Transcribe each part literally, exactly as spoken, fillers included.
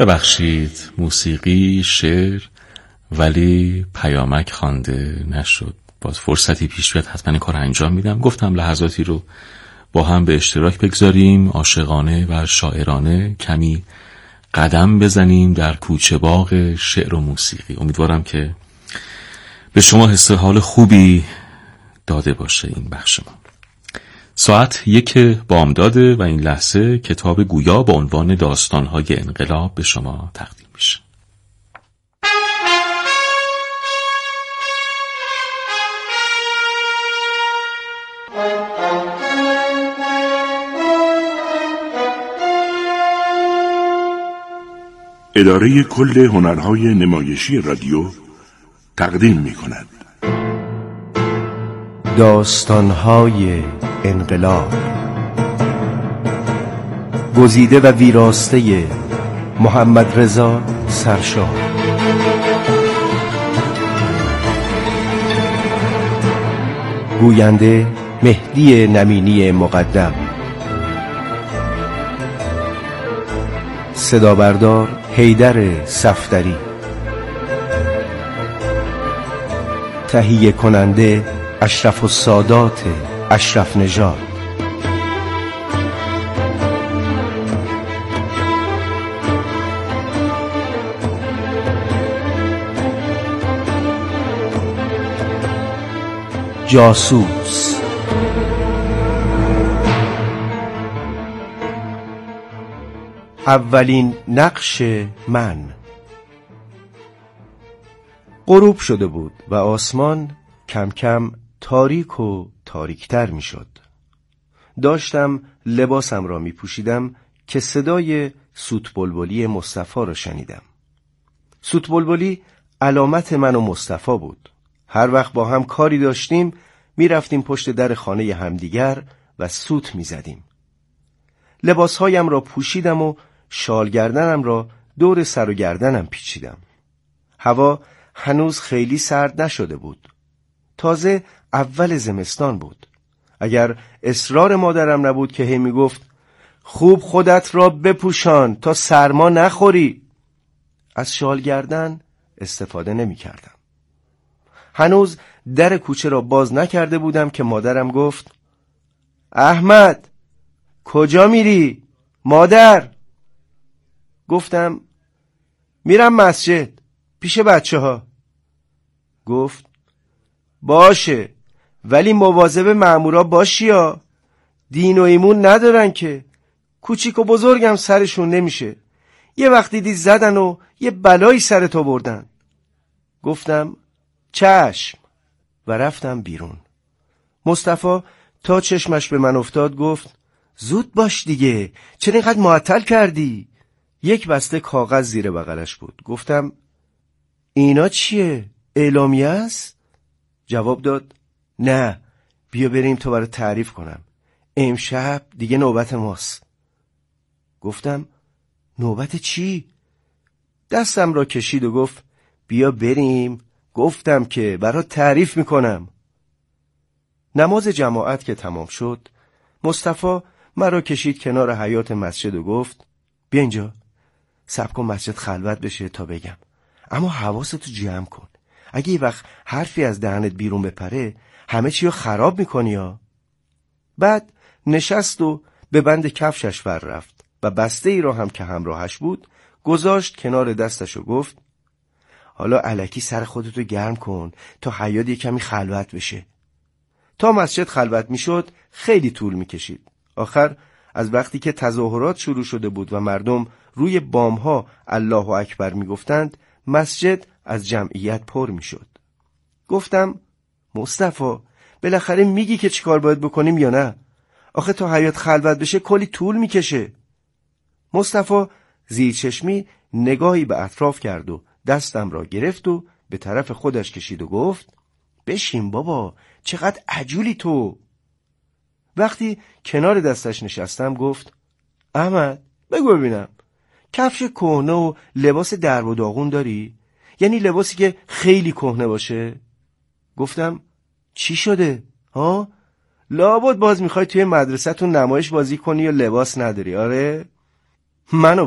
ببخشید موسیقی، شعر، ولی پیامک خوانده نشد. باز فرصتی پیش بیاد حتما این کار انجام میدم. گفتم لحظاتی رو با هم به اشتراک بگذاریم، عاشقانه و شاعرانه کمی قدم بزنیم در کوچه باغ شعر و موسیقی. امیدوارم که به شما حس حال خوبی داده باشه این بخش ما. ساعت یک بامداده و این لحظه کتاب گویا با عنوان داستان‌های انقلاب به شما تقدیم میشه. اداره کل هنرهای نمایشی رادیو تقدیم می کند داستان‌های انقلاب، گزیده و ویراسته محمد رضا سرشار. گوینده مهدی نمینی مقدم. صدا بردار حیدر صفدری. تهیه کننده اشرف السادات اشرف نژاد. جاسوس. اولین نقش من. غروب شده بود و آسمان کم کم تاریک و تاریکتر می شد. داشتم لباسم را می پوشیدم که صدای سوت بلبلی مصطفی را شنیدم. سوت بلبلی علامت من و مصطفی بود. هر وقت با هم کاری داشتیم می رفتیم پشت در خانه همدیگر و سوت می زدیم. لباسهایم را پوشیدم و شال گردنم را دور سر و گردنم پیچیدم. هوا هنوز خیلی سرد نشده بود. تازه اول زمستان بود. اگر اصرار مادرم نبود که هی می گفت خوب خودت را بپوشان تا سرما نخوری، از شال گردن استفاده نمی کردم. هنوز در کوچه را باز نکرده بودم که مادرم گفت احمد کجا میری؟ مادر. گفتم میرم مسجد پیش بچه ها. گفت باشه ولی مواظب مأمورا باشی ها، دین و ایمون ندارن که، کوچیک و بزرگم سرشون نمیشه، یه وقتی دید زدن و یه بلایی سرت آوردن. گفتم چشم و رفتم بیرون. مصطفی تا چشمش به من افتاد گفت زود باش دیگه، چرا اینقدر معطل کردی؟ یک بسته کاغذ زیر بغلش بود. گفتم اینا چیه؟ اعلامیه است؟ جواب داد نه، بیا بریم تو برای تعریف کنم، امشب دیگه نوبت ماست. گفتم نوبت چی؟ دستم را کشید و گفت بیا بریم، گفتم که برای تعریف میکنم. نماز جماعت که تمام شد مصطفی مرا کشید کنار حیاط مسجد و گفت بیا اینجا، صبر کن مسجد خلوت بشه تا بگم، اما حواستو جمع کن، اگه یه وقت حرفی از دهنت بیرون بپره همه چی رو خراب میکنی ها. بعد نشست و به بند کفشش ور رفت و بسته ای را هم که همراهش بود گذاشت کنار دستش و گفت حالا الکی سر خودتو گرم کن تا حیاط یه کمی خلوت بشه. تا مسجد خلوت میشد خیلی طول میکشید. آخر از وقتی که تظاهرات شروع شده بود و مردم روی بامها الله اکبر میگفتند مسجد از جمعیت پر میشد. گفتم مصطفی بالاخره میگی که چیکار باید بکنیم یا نه؟ آخه تا حیاط خلوت بشه کلی طول میکشه. مصطفی زیر چشمی نگاهی به اطراف کرد و دستم را گرفت و به طرف خودش کشید و گفت بشین بابا، چقدر عجولی تو. وقتی کنار دستش نشستم گفت احمد بگو ببینم، کفش کهنه و لباس درب و داغون داری؟ یعنی لباسی که خیلی کهنه باشه؟ گفتم چی شده؟ ها؟ لابد باز میخوای توی مدرسه‌تون نمایش بازی کنی یا لباس نداری؟ آره؟ منو باش،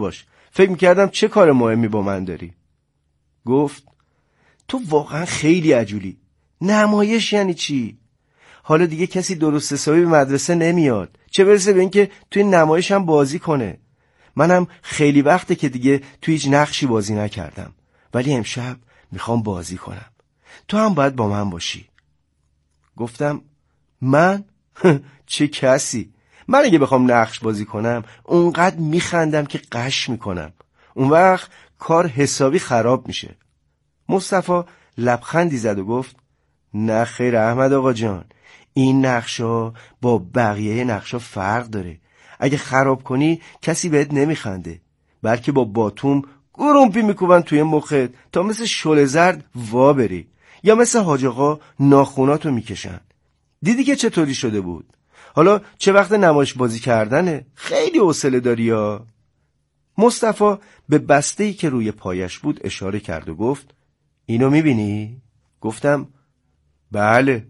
فکر میکردم چه کار مهمی با من داری. گفت تو واقعا خیلی عجولی. نمایش یعنی چی؟ حالا دیگه کسی درست حسابی به مدرسه نمیاد، چه برسه به اینکه توی نمایش هم بازی کنه. منم خیلی وقته که دیگه توی هیچ نقشی بازی نکردم، ولی امشب میخوام بازی کنم. تو هم باید با من باشی. گفتم من؟ چه کسی؟ من اگه بخوام نقش بازی کنم اونقدر میخندم که قش میکنم. اون وقت کار حسابی خراب میشه. مصطفی لبخندی زد و گفت نه خیر احمد آقا جان، این نقشا با بقیه نقشا فرق داره. اگه خراب کنی کسی بهت نمیخنده، بلکه با باتوم گرومپی میکوبن توی مخت تا مثل شل زرد وا بری، یا مثل حاج آقا ناخوناتو میکشن. دیدی که چطوری شده بود؟ حالا چه وقت نمایش بازی کردنه؟ خیلی حوصله داری ها. مصطفی به بسته‌ای که روی پایش بود اشاره کرد و گفت اینو میبینی؟ گفتم بله.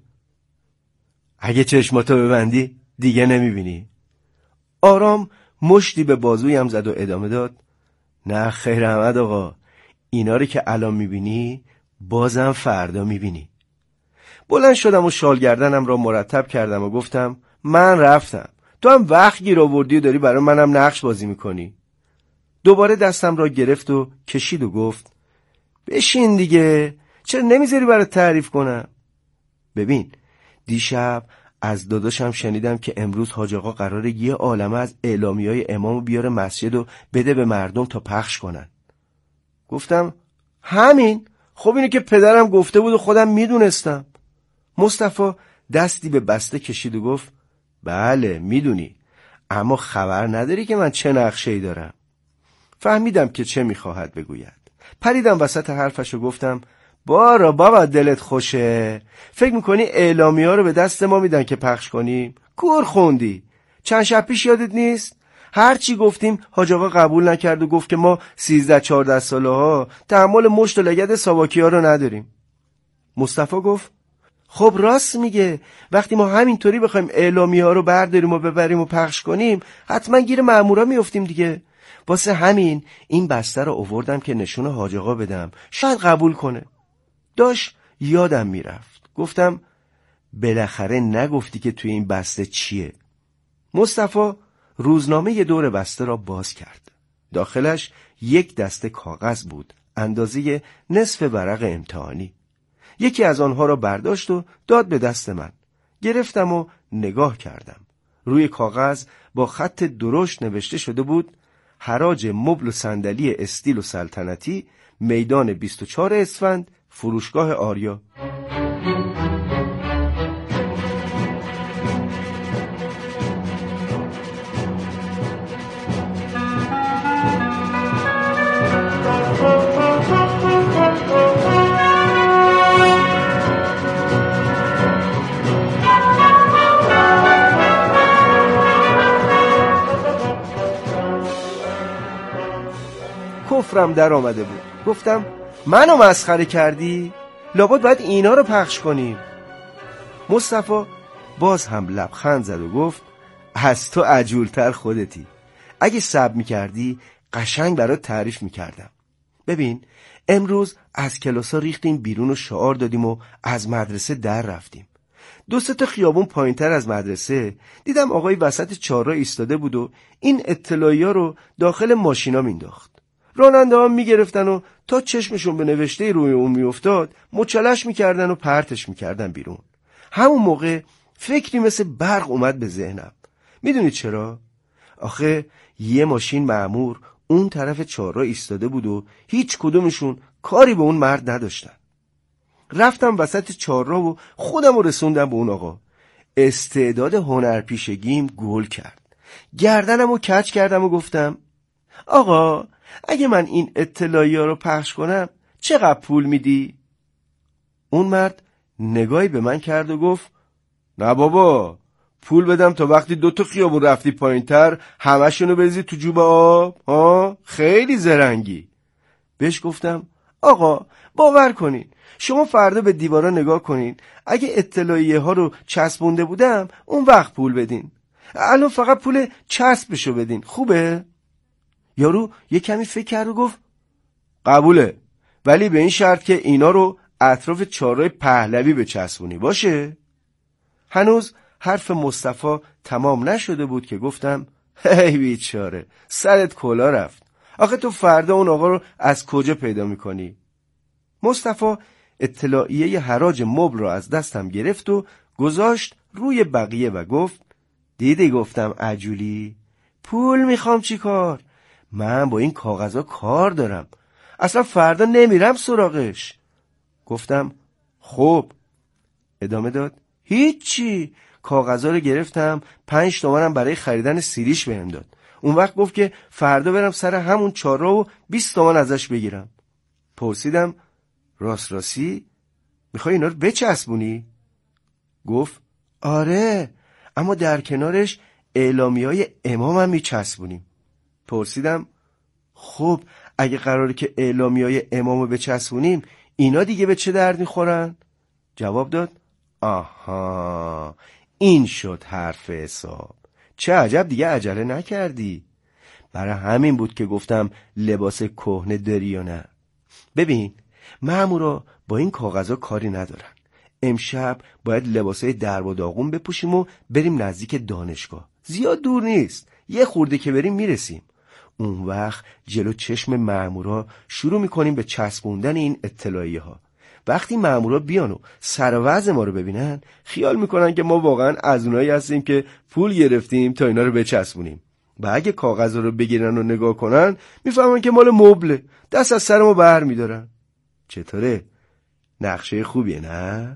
اگه چشماتو ببندی دیگه نمیبینی. آرام مشتی به بازویم زد و ادامه داد نه خیر احمد آقا، اینا رو که الان میبینی بازم فردا میبینی. بلند شدم و شال گردنم را مرتب کردم و گفتم من رفتم، تو هم وقت گیر آوردی و داری برای منم نقش بازی میکنی. دوباره دستم را گرفت و کشید و گفت بشین دیگه، چرا نمیذاری برات تعریف کنم؟ ببین دیشب از داداشم شنیدم که امروز حاج آقا قراره یه عالمه از اعلامیه‌های امامو بیاره مسجد و بده به مردم تا پخش کنن. گفتم همین؟ خب اینو که پدرم گفته بود و خودم میدونستم. مصطفی دستی به بسته کشید و گفت بله میدونی، اما خبر نداری که من چه نقشه‌ای دارم. فهمیدم که چه میخواهد بگوید. پریدم وسط حرفش و گفتم بارا بابا دلت خوشه، فکر میکنی اعلامیه‌ها رو به دست ما میدن که پخش کنیم؟ کور خوندی. چند شب پیش یادت نیست؟ هر چی گفتیم حاج آقا قبول نکرد و گفت که ما سیزده چهارده ساله ها تحمل مشت و لگد ساواکی ها رو نداریم. مصطفی گفت خب راست میگه، وقتی ما همینطوری بخوایم اعلامیه ها رو برداریم و ببریم و پخش کنیم حتما گیر مامورا میافتیم دیگه. واسه همین این بسته رو آوردم که نشون حاج آقا بدم، شاید قبول کنه. داش یادم میرفت. گفتم بالاخره نگفتی که توی این بسته چیه؟ مصطفی روزنامه ی دور بسته را باز کرد. داخلش یک دسته کاغذ بود اندازه نصف ورق امتحانی. یکی از آنها را برداشت و داد به دست من. گرفتم و نگاه کردم. روی کاغذ با خط درشت نوشته شده بود حراج مبل و صندلی استیل و سلطنتی، میدان بیست و چهار اسفند، فروشگاه آریا. کفرم در آمده بود. گفتم منو مسخره کردی؟ لابد باید اینا رو پخش کنیم. مصطفی باز هم لبخند زد و گفت از تو عجولتر خودتی. اگه صبر میکردی قشنگ برات تعریف میکردم. ببین امروز از کلاسا ریختیم بیرون و شعار دادیم و از مدرسه در رفتیم. دو سه تا خیابون پایینتر از مدرسه دیدم آقای وسط چهارراه ایستاده بود و این اطلاعیه رو داخل ماشینا مینداخت. راننده ها میگرفتن و تا چشمشون به نوشته روی اون میافتاد مچلش میکردن و پرتش میکردن بیرون. همون موقع فکری مثل برق اومد به ذهنم. میدونید چرا؟ آخه یه ماشین مأمور اون طرف چهارراه ایستاده بود و هیچ کدومشون کاری به اون مرد نداشتن. رفتم وسط چهارراه و خودم رو رسوندم به اون آقا. استعداد هنرپیشگیم گل کرد. گردنم رو کج کردم و گفتم آقا اگه من این اطلاعیه رو پخش کنم چقدر پول میدی؟ اون مرد نگاهی به من کرد و گفت نه بابا، پول بدم تا وقتی دو تا خیابون رفتی پایینتر همشونو بریزی تو جوب آب؟ ها خیلی زرنگی. بهش گفتم آقا باور کنین، شما فردا به دیوارا نگاه کنین، اگه اطلاعیه ها رو چسبونده بودم اون وقت پول بدین، الان فقط پول چسبشو بدین، خوبه؟ یارو یه کمی فکر کرد و گفت قبوله، ولی به این شرط که اینا رو اطراف چهارراه پهلوی بچسبونی. باشه؟ هنوز حرف مصطفی تمام نشده بود که گفتم هی بیچاره، سرت کلا رفت. آخه تو فردا اون آقا رو از کجا پیدا میکنی؟ مصطفی اطلاعیه حراج مبل رو از دستم گرفت و گذاشت روی بقیه و گفت دیدی گفتم عجولی؟ پول میخوام چی کار؟ من با این کاغذها کار دارم، اصلا فردا نمیرم سراغش. گفتم خب. ادامه داد هیچی، کاغذها رو گرفتم، پنج تومنم برای خریدن سیریش بهم داد. اون وقت گفت که فردا برم سر همون چهارراه و بیست تومن ازش بگیرم. پرسیدم راست راستی میخوای اینا رو بچسبونی؟ گفت آره، اما در کنارش اعلامیه‌های امام هم میچسبونیم. پرسیدم خب اگه قراره که اعلامیه‌های امام رو بچسبونیم، اینا دیگه به چه درد میخورن؟ جواب داد آها، این شد حرف حساب. چه عجب دیگه عجله نکردی. برای همین بود که گفتم لباس کهنه داری یا نه. ببین مامورا با این کاغذها کاری ندارن. امشب باید لباسای درب و داغون بپوشیم و بریم نزدیک دانشگاه. زیاد دور نیست، یه خورده که بریم میرسیم. اون وقت جلو چشم مامورا شروع میکنیم به چسبوندن این اطلاعیه ها. وقتی مامورا بیان و سر وضع ما رو ببینن، خیال میکنن که ما واقعا از اونایی هستیم که پول گرفتیم تا اینا رو بچسبونیم. و اگه کاغذ رو بگیرن و نگاه کنن، میفهمن که مال مبله، دست از سر ما بر میدارن. چطوره؟ نقشه خوبیه نه؟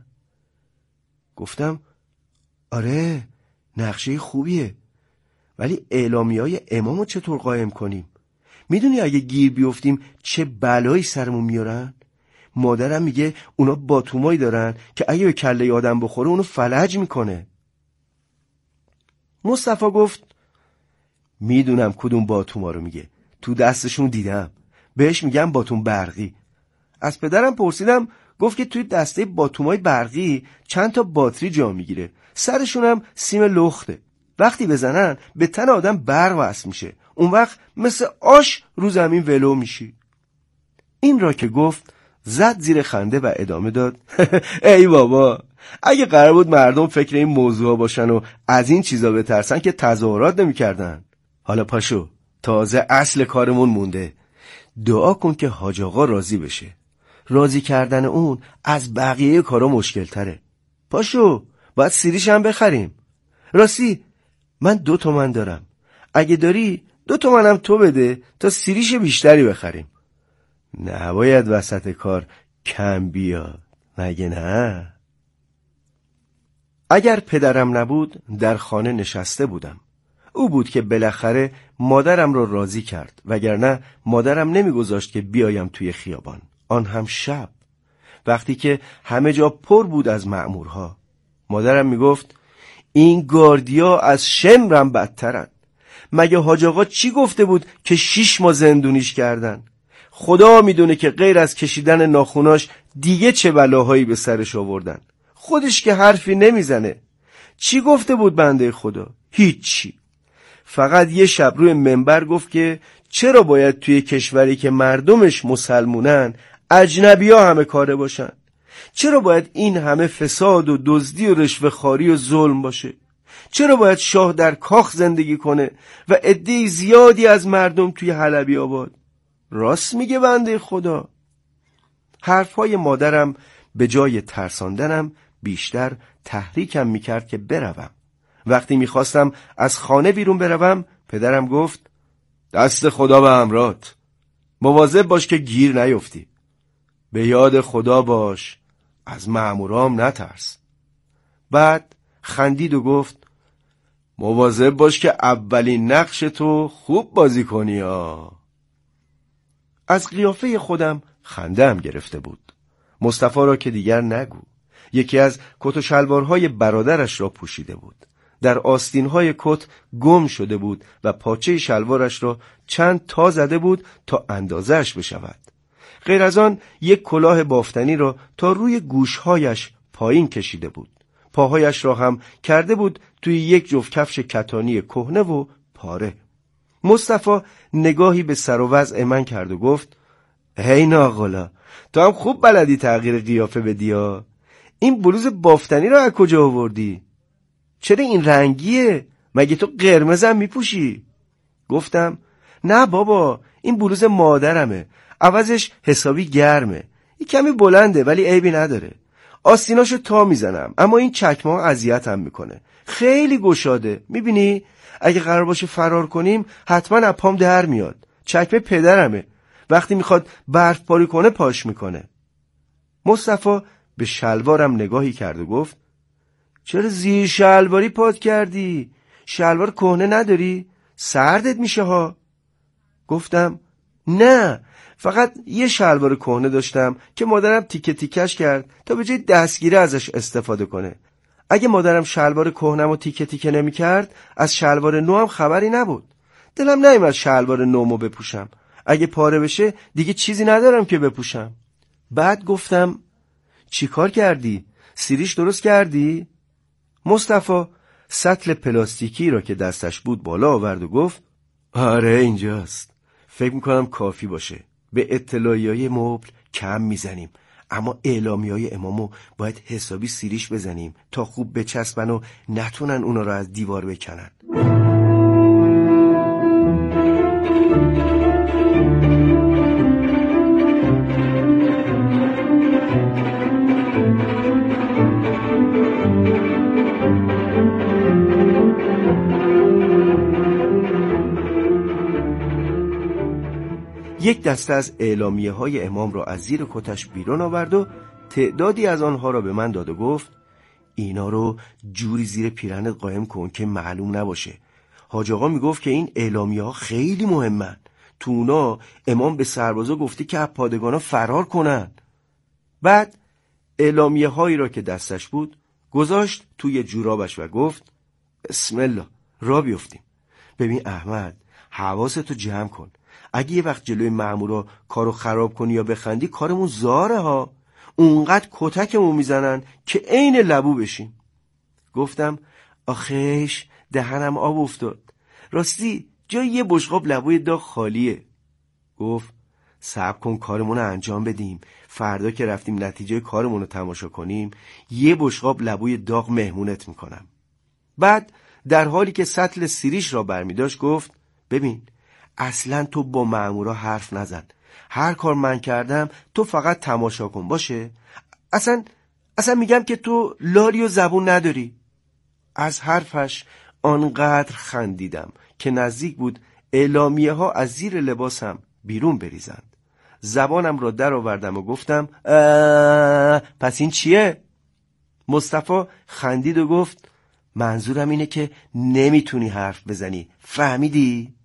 گفتم آره نقشه خوبیه، ولی اعلامیه‌های امامو چطور قائم کنیم؟ میدونی اگه گیر بیفتیم چه بلایی سرمون میارن؟ مادرم میگه اونا باتومایی دارن که اگه به کله آدم بخوره اونو فلج میکنه. مصطفی گفت میدونم کدوم باتوما رو میگه، تو دستشون دیدم، بهش میگم باتوم برقی. از پدرم پرسیدم، گفت که توی دسته باتومای برقی چند تا باتری جا میگیره، سرشون هم سیم لخته، وقتی بزنن به تن آدم برق وصل میشه، اون وقت مثل آش رو زمین ولو میشی. این را که گفت زد زیر خنده و ادامه داد ای بابا، اگه قرار بود مردم فکر این موضوع باشن و از این چیزا بترسن که تظاهرات نمی‌کردن. حالا پاشو، تازه اصل کارمون مونده. دعا کن که حاج آقا راضی بشه. راضی کردن اون از بقیه کارا مشکل تره. پاشو، باید سیریش هم بخریم. راستی من دو تومن دارم، اگه داری دو تومنم تو بده تا سیریش بیشتری بخریم. نباید وسط کار کم بیاد، مگه نه؟ اگر پدرم نبود در خانه نشسته بودم. او بود که بالاخره مادرم را راضی کرد، وگرنه مادرم نمیگذاشت که بیایم توی خیابان، آن هم شب، وقتی که همه جا پر بود از مأمورها. مادرم میگفت این گاردیا از شمرم بدترن. مگه حاج آقا چی گفته بود که شیش ماه زندونیش کردن؟ خدا میدونه که غیر از کشیدن ناخوناش دیگه چه بلاهایی به سرش آوردن. خودش که حرفی نمیزنه. چی گفته بود بنده خدا؟ هیچی. فقط یه شب روی منبر گفت که چرا باید توی کشوری که مردمش مسلمونن اجنبی ها همه کاره باشن؟ چرا باید این همه فساد و دزدی و رشوه‌خواری و ظلم باشه؟ چرا باید شاه در کاخ زندگی کنه و عده زیادی از مردم توی حلبی آباد؟ راست میگه بنده خدا. حرفهای مادرم به جای ترساندنم بیشتر تحریکم میکرد که بروم. وقتی میخواستم از خانه بیرون بروم، پدرم گفت دست خدا به همراهت، مواظب باش که گیر نیفتی، به یاد خدا باش، از مأمورام نترس. بعد خندید و گفت مواظب باش که اولین نقش تو خوب بازی کنی ها. از قیافه خودم خنده‌ام گرفته بود. مصطفی را که دیگر نگو. یکی از کت و شلوارهای برادرش را پوشیده بود. در آستینهای کت گم شده بود و پاچه شلوارش را چند تا زده بود تا اندازه‌اش بشود. غیر از آن یک کلاه بافتنی را تا روی گوشهایش پایین کشیده بود. پاهایش را هم کرده بود توی یک جفت کفش کتانی کهنه و پاره. مصطفی نگاهی به سر و وضع من کرد و گفت هی ناقلا، تو هم خوب بلدی تغییر قیافه بدی ها. این بلوز بافتنی رو از کجا آوردی؟ چرا این رنگیه؟ مگه تو قرمزم میپوشی؟ گفتم نه بابا، این بلوز مادرمه، عوضش حسابی گرمه، این کمی بلنده ولی عیبی نداره. آستیناشو تا میزنم اما این چکمه ها اذیتم میکنه، خیلی گشاده. میبینی اگه قرار باشه فرار کنیم حتما از پام در میاد. چکمه پدرمه، وقتی میخواد برف باری کنه پاش میکنه. مصطفی به شلوارم نگاهی کرد و گفت چرا زیر شلواری پات کردی؟ شلوار کهنه نداری؟ سردت میشه ها. گفتم نه، فقط یه شلوار کهنه داشتم که مادرم تیکه تیکش کرد تا به جای دستگیره ازش استفاده کنه. اگه مادرم شلوار کهنم و تیکه تیکه نمی کرد از شلوار نوم خبری نبود. دلم نیومد شلوار نومو بپوشم، اگه پاره بشه دیگه چیزی ندارم که بپوشم. بعد گفتم چی کار کردی؟ سیریش درست کردی؟ مصطفی سطل پلاستیکی را که دستش بود بالا آورد و گفت آره اینجاست، فکر میکنم کافی باشه. به اطلاعیه‌های مبل کم میزنیم، اما اعلامیه‌های امامو باید حسابی سیریش بزنیم تا خوب بچسبن و نتونن اونا را از دیوار بکنن. یک دسته از اعلامیه های امام را از زیر کتش بیرون آورد و تعدادی از آنها را به من داد و گفت اینا رو جوری زیر پیرهنت قایم کن که معلوم نباشه. حاج آقا میگفت که این اعلامیه ها خیلی مهمن. تو اونا امام به سربازا گفته که از پادگانا فرار کنن. بعد اعلامیه هایی را که دستش بود گذاشت توی جورابش و گفت بسم الله را بیفتیم. ببین احمد، حواستو جمع کن. اگه یه وقت جلوی مامورا کارو خراب کنی یا بخندی کارمون زاره ها. اونقدر کتکمون میزنن که عین لبو بشیم. گفتم آخیش دهنم آب افتاد. راستی جای یه بشقاب لبوی داغ خالیه. گفت صبر کن کارمون رو انجام بدیم، فردا که رفتیم نتیجه کارمون رو تماشا کنیم یه بشقاب لبوی داغ مهمونت میکنم. بعد در حالی که سطل سیریش را برمی داشت گفت ببین اصلا تو با مامورا حرف نزن، هر کار من کردم تو فقط تماشا کن باشه. اصلا اصلا میگم که تو لالی و زبون نداری. از حرفش آنقدر خندیدم که نزدیک بود اعلامیه ها از زیر لباسم بیرون بریزند. زبانم را در آوردم و گفتم پس این چیه؟ مصطفی خندید و گفت منظورم اینه که نمیتونی حرف بزنی، فهمیدی؟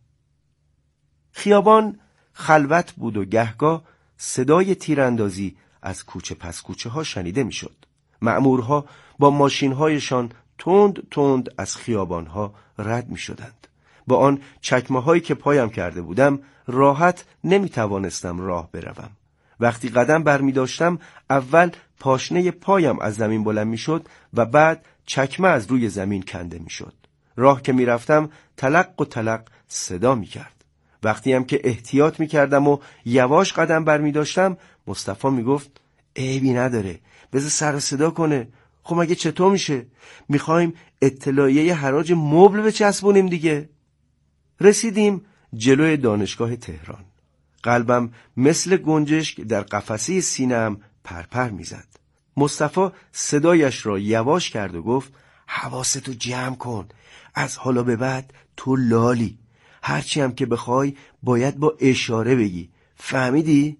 خیابان خلوت بود و گهگاه صدای تیراندازی از کوچه پس کوچه ها شنیده میشد. مأمورها با ماشین هایشان تند تند از خیابان ها رد می شدند. با آن چکمه هایی که پایم کرده بودم راحت نمی توانستم راه بروم. وقتی قدم بر می داشتم اول پاشنه پایم از زمین بلند می شد و بعد چکمه از روی زمین کنده می شد. راه که می رفتم تلق و تلق صدا می کرد. وقتی هم که احتیاط می کردم و یواش قدم بر می داشتم مصطفی می گفت عیبی نداره، بذار سر و صدا کنه. خب مگه چطور میشه؟ میخوایم اطلاعیه حراج مبل بچسبونیم دیگه. رسیدیم جلوی دانشگاه تهران. قلبم مثل گنجشک در قفسه سینه‌ام پرپر میزد. مصطفی صدایش را یواش کرد و گفت حواستو جمع کن، از حالا به بعد تو لالی، هرچی هم که بخوای باید با اشاره بگی، فهمیدی؟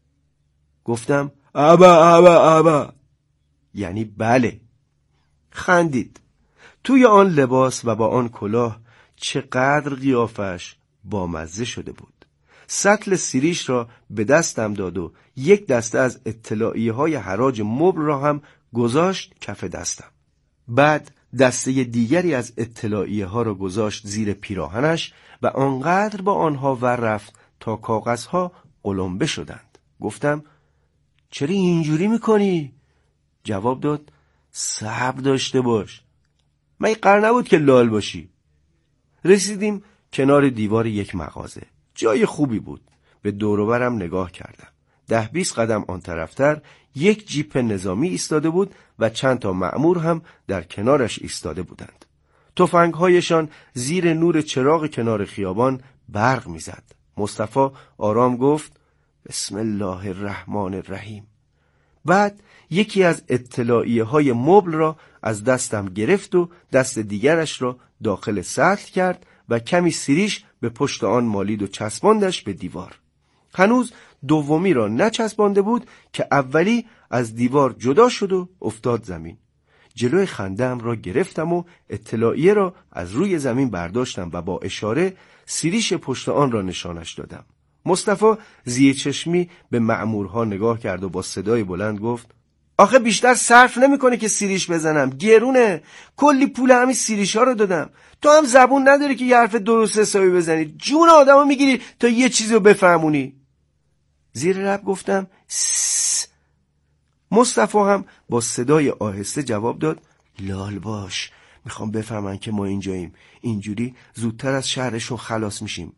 گفتم ابا ابا ابا، یعنی بله. خندید. توی آن لباس و با آن کلاه چقدر قیافش بامزه شده بود. سطل سیریش را به دستم داد و یک دسته از اطلاعیه های حراج مبل را هم گذاشت کف دستم. بعد دسته دیگری از اطلاعیه ها را گذاشت زیر پیراهنش و آنقدر با آنها ور رفت تا کاغذها قلمبه شدند. گفتم چرا اینجوری میکنی؟ جواب داد صبر داشته باش، مگه قرار نبود که لال باشی؟ رسیدیم کنار دیوار یک مغازه. جای خوبی بود. به دور و برم نگاه کردم. ده بیست قدم آن طرفتر یک جیپ نظامی ایستاده بود و چند تا مأمور هم در کنارش ایستاده بودند. تفنگ‌هایشان زیر نور چراغ کنار خیابان برق می‌زد. مصطفی آرام گفت بسم الله الرحمن الرحیم. بعد یکی از اطلاعیه‌های مبل را از دستم گرفت و دست دیگرش را داخل سطل کرد و کمی سیریش به پشت آن مالید و چسباندش به دیوار. هنوز دومی را نچسبانده بود که اولی از دیوار جدا شد و افتاد زمین. جلوی خنده‌ام را گرفتم و اطلاعیه را از روی زمین برداشتم و با اشاره سیریش پشت آن را نشانش دادم. مصطفی زیر چشمی به مأمورها نگاه کرد و با صدای بلند گفت آخه بیشتر صرف نمیکنه که سیریش بزنم، گرونه، کلی پول همین سیریش ها رو دادم، تو هم زبون نداری که یه حرف درست حسابی بزنی، جون آدمو میگیری تا یه چیزی رو بفهمونی. زیر لب گفتم سس. مصطفی هم با صدای آهسته جواب داد لال باش، میخوام بفهمن که ما اینجاییم، اینجوری زودتر از شهرشون خلاص میشیم.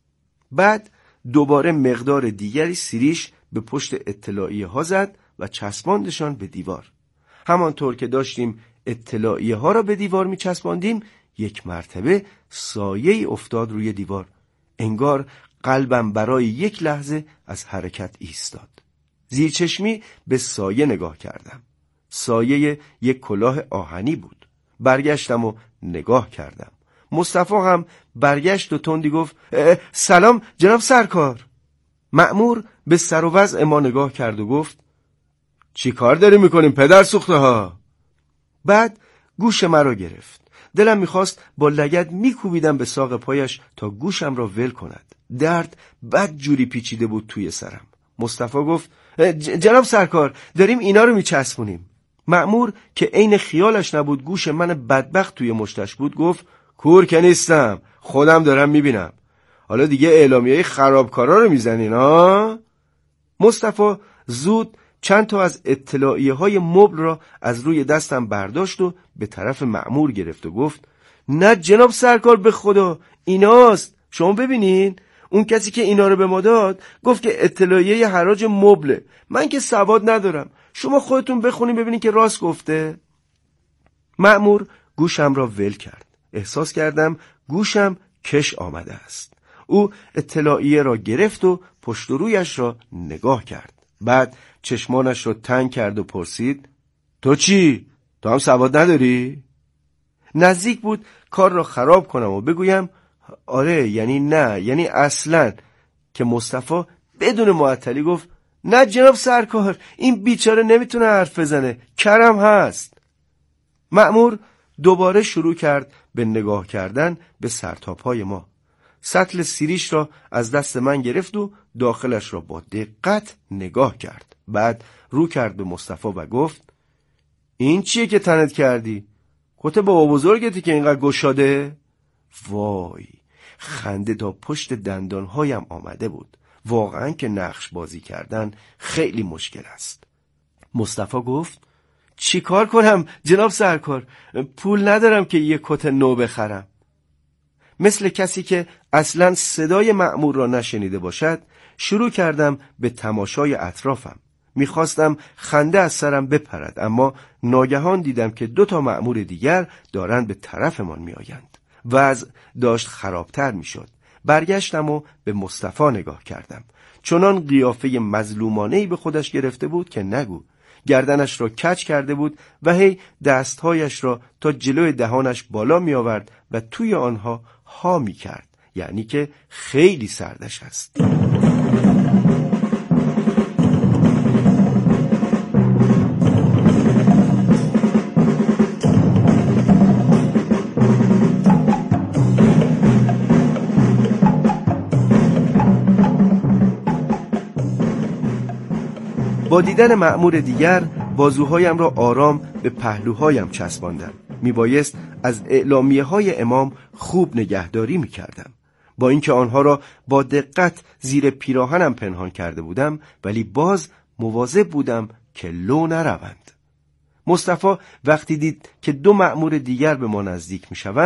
بعد دوباره مقدار دیگری سیریش به پشت اطلاعیه ها زد و چسباندشان به دیوار. همانطور که داشتیم اطلاعیه ها را به دیوار می چسباندیم یک مرتبه سایه افتاد روی دیوار. انگار قلبم برای یک لحظه از حرکت ایستاد. زیر چشمی به سایه نگاه کردم. سایه یک کلاه آهنی بود. برگشتم و نگاه کردم. مصطفی هم برگشت و تندی گفت سلام جناب سرکار. مأمور به سر و وضع ما نگاه کرد و گفت چی کار داری میکنیم پدر سوخته ها؟ بعد گوش مرا گرفت. دلم میخواست با لگد میکوبیدم به ساق پایش تا گوشم را ول کند. درد بد جوری پیچیده بود توی سرم. مصطفی گفت جناب سرکار داریم اینا رو میچسبونیم. مأمور که عین خیالش نبود گوش من بدبخت توی مشتش بود گفت کور که نیستم، خودم دارم میبینم. حالا دیگه اعلامیه خرابکارا رو میزنین ها؟ مصطفی زود چند تا از اطلاعیه های مبل را از روی دستم برداشت و به طرف مأمور گرفت و گفت نه جناب سرکار به خدا ایناست، شما ببینین اون کسی که اینا رو به ما داد گفت که اطلاعیه حراج مبله، من که سواد ندارم، شما خودتون بخونین ببینین که راست گفته. مأمور گوشم را ول کرد. احساس کردم گوشم کش آمده است. او اطلاعیه را گرفت و پشت و رویش را نگاه کرد. بعد چشمانش را تنگ کرد و پرسید تو چی؟ تو هم سواد نداری؟ نزدیک بود کار را خراب کنم و بگویم آره یعنی نه یعنی اصلاً، که مصطفی بدون معطلی گفت نه جناب سرکار این بیچاره نمیتونه حرف بزنه، کرم هست. مأمور دوباره شروع کرد به نگاه کردن به سرتاپای ما. سطل سیریش را از دست من گرفت و داخلش را با دقت نگاه کرد. بعد رو کرد به مصطفی و گفت این چیه که تنت کردی؟ کت بابا بزرگتی که اینقدر گشاده؟ وای، خنده تا پشت دندانهایم آمده بود. واقعا که نقش بازی کردن خیلی مشکل است. مصطفی گفت چی کار کنم جناب سرکار؟ پول ندارم که یک کت نو بخرم. مثل کسی که اصلا صدای مأمور را نشنیده باشد شروع کردم به تماشای اطرافم. میخواستم خنده از سرم بپرد، اما ناگهان دیدم که دو تا مأمور دیگر دارند به طرفمان میآیند. وضع داشت خرابتر میشد. برگشتم و به مصطفی نگاه کردم. چنان قیافه مظلومانه‌ای به خودش گرفته بود که نگو. گردنش را کج کرده بود و هی دستهایش را تا جلوی دهانش بالا می آورد و توی آنها ها می کرد، یعنی که خیلی سردش است. با دیدن مأمور دیگر بازوهایم را آرام به پهلوهایم چسباندم. میبایست از اعلامیه های امام خوب نگهداری میکردم. با اینکه آنها را با دقت زیر پیراهنم پنهان کرده بودم، ولی باز مواظب بودم که لو نروند. مصطفی وقتی دید که دو مأمور دیگر به ما نزدیک میشوند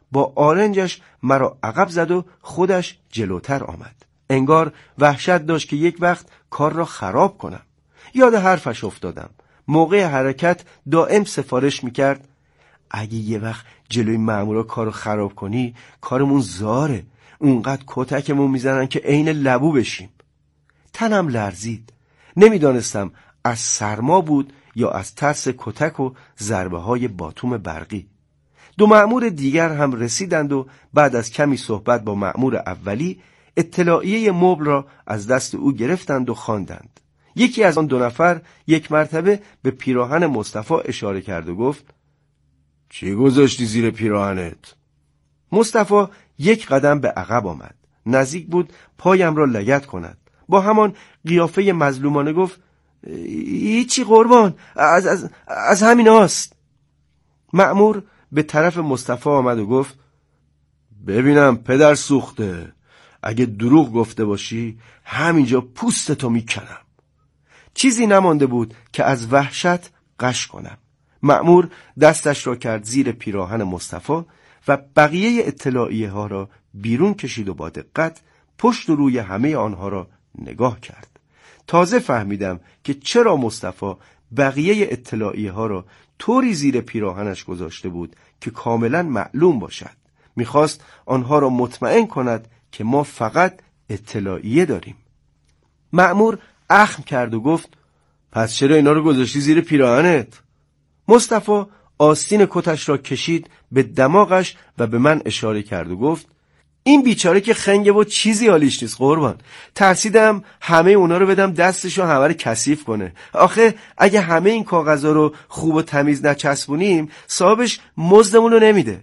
با آرنجش مرا عقب زد و خودش جلوتر آمد. انگار وحشت داشت که یک وقت کار را خراب کنم. یاد حرفش افتادم. موقع حرکت دائم سفارش میکرد اگه یه وقت جلوی مأمورا کارو خراب کنی کارمون زاره، اونقدر کتکمون میزنن که عین لبو بشیم. تنم لرزید. نمیدانستم از سرما بود یا از ترس کتک و ضربه های باتوم برقی. دو مأمور دیگر هم رسیدند و بعد از کمی صحبت با مأمور اولی اطلاعیه مبل را از دست او گرفتند و خواندند. یکی از آن دو نفر یک مرتبه به پیراهن مصطفی اشاره کرد و گفت چی گذاشتی زیر پیراهنت؟ مصطفی یک قدم به عقب آمد. نزدیک بود پایم را لگد کند. با همان قیافه مظلومانه گفت هیچی قربان، از, از, از همین هاست. مأمور به طرف مصطفی آمد و گفت ببینم پدر سوخته، اگه دروغ گفته باشی همینجا پوستتو میکنم. چیزی نمانده بود که از وحشت غش کنم. مأمور دستش را کرد زیر پیراهن مصطفی و بقیه اطلاعیه ها را بیرون کشید و با دقت پشت و روی همه آنها را نگاه کرد. تازه فهمیدم که چرا مصطفی بقیه اطلاعیه ها را طوری زیر پیراهنش گذاشته بود که کاملا معلوم باشد. میخواست آنها را مطمئن کند که ما فقط اطلاعیه داریم. مأمور اخم کرد و گفت پس چرا اینا رو گذاشتی زیر پیراهنت؟ مصطفی آستین کتش را کشید به دماغش و به من اشاره کرد و گفت این بیچاره که خنگه و چیزی حالیش نیست قربان. ترسیدم همه اونا رو بدم دستش و همه رو کثیف کنه. آخه اگه همه این کاغذا رو خوب و تمیز نچسبونیم صاحبش مزدمون رو نمیده.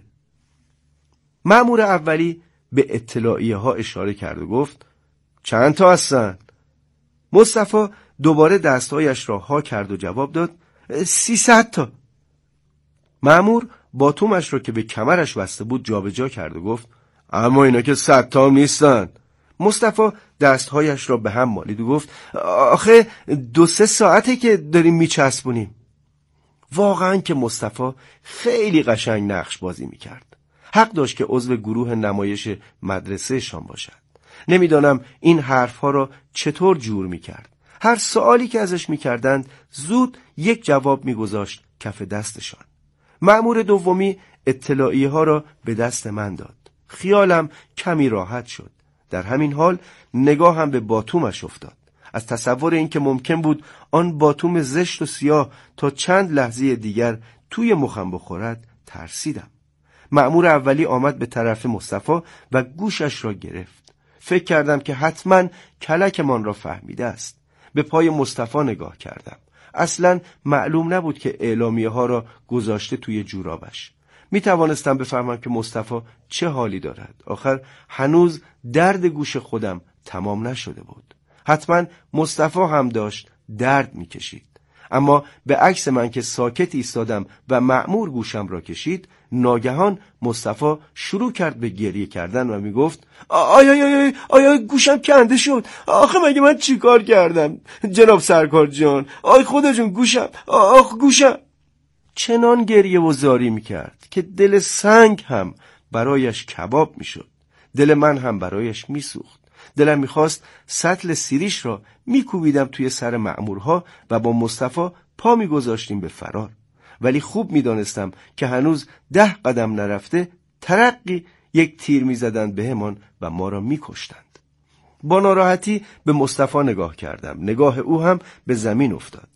مأمور اولی به اطلاعیه ها اشاره کرد و گفت چند تا هستن؟ مصطفی دوباره دستهایش را ها کرد و جواب داد سیصد تا. مأمور باتومش را که به کمرش بسته بود جابجا کرد و گفت اما اینا که صد تا هم نیستن. مصطفی دستهایش را به هم مالید و گفت آخه دو سه ساعته که داریم میچسبونیم. واقعا که مصطفی خیلی قشنگ نقش بازی میکرد. حق داشت که عضو گروه نمایش مدرسه شان باشد. نمیدانم این حرفها را چطور جور میکرد. هر سوالی که ازش میکردند زود یک جواب میگذاشت کف دستشان. مأمور دومی اطلاعیه ها را به دست من داد. خیالم کمی راحت شد. در همین حال نگاهم به باتومش افتاد. از تصور اینکه ممکن بود آن باتوم زشت و سیاه تا چند لحظه دیگر توی مخم بخورد ترسیدم. مأمور اولی آمد به طرف مصطفی و گوشش را گرفت. فکر کردم که حتما کلکمان را فهمیده است. به پای مصطفی نگاه کردم. اصلا معلوم نبود که اعلامیه ها را گذاشته توی جورابش. می توانستم بفهمم که مصطفی چه حالی دارد. آخر هنوز درد گوش خودم تمام نشده بود. حتما مصطفی هم داشت درد می کشید. اما به عکس من که ساکت ایستادم و مأمور گوشم را کشید، ناگهان مصطفی شروع کرد به گریه کردن و می گفت آی آی آی آی گوشم کنده شد. آخه مگه من چی کار کردم جناب سرکار جان؟ آی خدا جون گوشم، آخ گوشم. چنان گریه و زاری می کرد که دل سنگ هم برایش کباب می شد. دل من هم برایش می سوخت. دلم می خواست سطل سیریش را می کوبیدم توی سر مأمورها و با مصطفی پا می گذاشتیم به فرار. ولی خوب می دانستم که هنوز ده قدم نرفته ترقی یک تیر می زدند بهمان و ما را می کشتند. با ناراحتی به مصطفی نگاه کردم. نگاه او هم به زمین افتاد.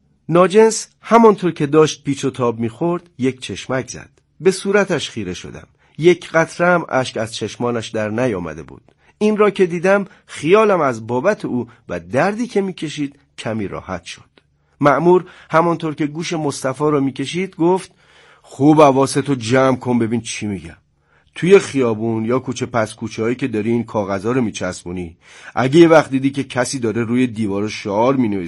ناجنس همانطور که داشت پیچ و تاب می‌خورد یک چشمک زد. به صورتش خیره شدم. یک قطره هم اشک از چشمانش در نیامده بود. این را که دیدم خیالم از بابت او و دردی که می‌کشید کمی راحت شد. مأمور همانطور که گوش مصطفی را می‌کشید گفت خوب حواستو جمع کن ببین چی میگم. توی خیابون یا کوچه پس کوچه هایی که داری این کاغذها رو میچسبونی، اگه یه وقت دیدی که کسی داره روی دیوار شعار مینویسه